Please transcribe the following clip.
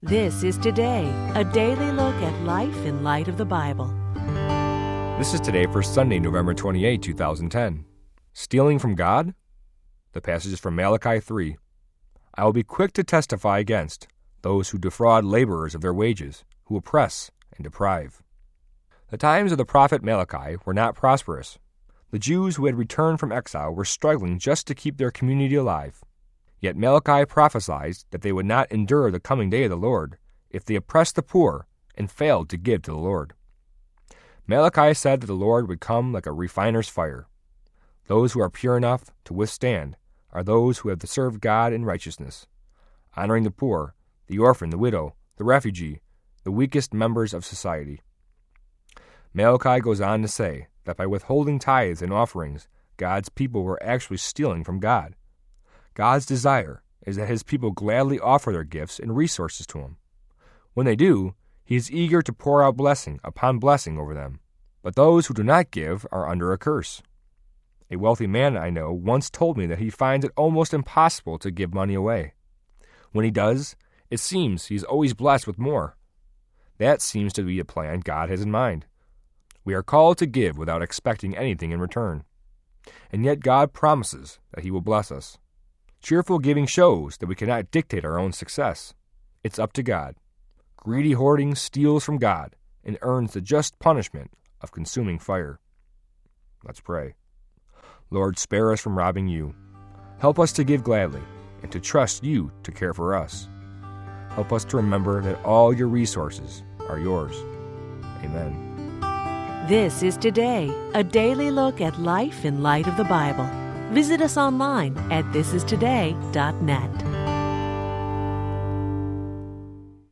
This is Today, a daily look at life in light of the Bible. This is Today for Sunday, November 28, 2010. Stealing from God? The passage is from Malachi 3. I will be quick to testify against those who defraud laborers of their wages, who oppress and deprive. The times of the prophet Malachi were not prosperous. The Jews who had returned from exile were struggling just to keep their community alive. Yet Malachi prophesied that they would not endure the coming day of the Lord if they oppressed the poor and failed to give to the Lord. Malachi said that the Lord would come like a refiner's fire. Those who are pure enough to withstand are those who have served God in righteousness, honoring the poor, the orphan, the widow, the refugee, the weakest members of society. Malachi goes on to say that by withholding tithes and offerings, God's people were actually stealing from God. God's desire is that His people gladly offer their gifts and resources to Him. When they do, He is eager to pour out blessing upon blessing over them. But those who do not give are under a curse. A wealthy man I know once told me that he finds it almost impossible to give money away. When he does, it seems he is always blessed with more. That seems to be a plan God has in mind. We are called to give without expecting anything in return. And yet God promises that He will bless us. Cheerful giving shows that we cannot dictate our own success. It's up to God. Greedy hoarding steals from God and earns the just punishment of consuming fire. Let's pray. Lord, spare us from robbing You. Help us to give gladly and to trust You to care for us. Help us to remember that all Your resources are Yours. Amen. This is Today, a daily look at life in light of the Bible. Visit us online at thisistoday.net.